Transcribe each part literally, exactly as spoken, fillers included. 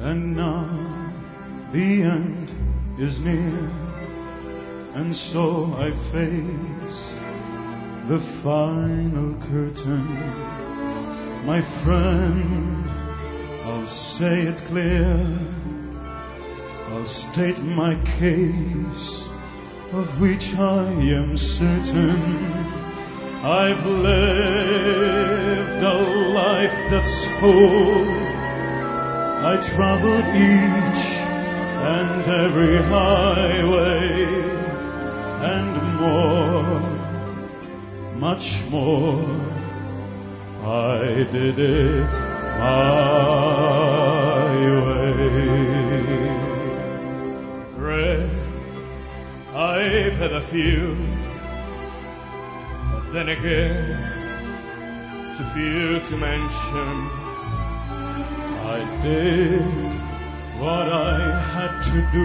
And now the end is near, and so I face the final curtain. My friend, I'll say it clear, I'll state my case, of which I am certain. I've lived a life that's full. I traveled each and every highway, and more, much more. I did it my way. Friends, I've had a few, but then again, too few to mention. I did what I had to do.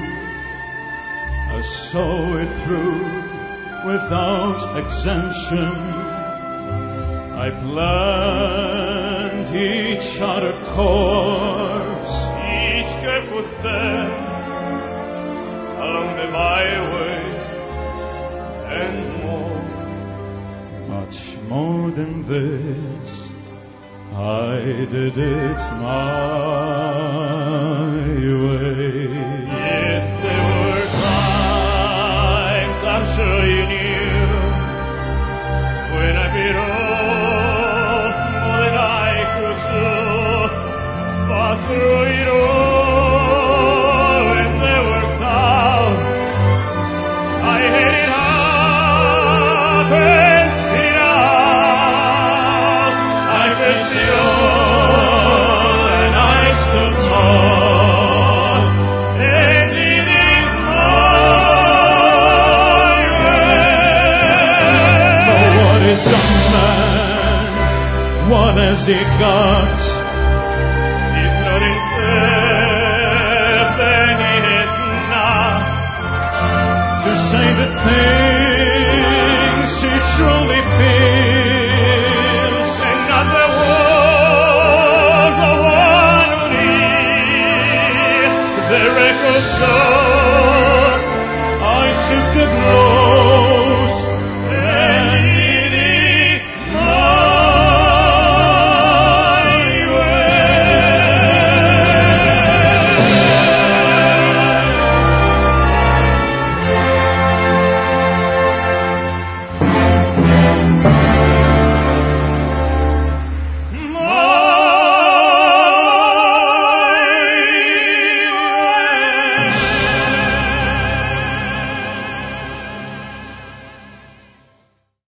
I saw it through without exemption. I planned each other course, each careful step along the byway, and more, much more than this. I did it my way. Yes, there were times, I'm sure you knew, when I bit off more than I could chew. But through it all, when there was doubt, I held it up and spit it out. I faced it all, and I stood tall, and did it my way. So what is a man? What has he got? If not himself, then he is not. To say the thing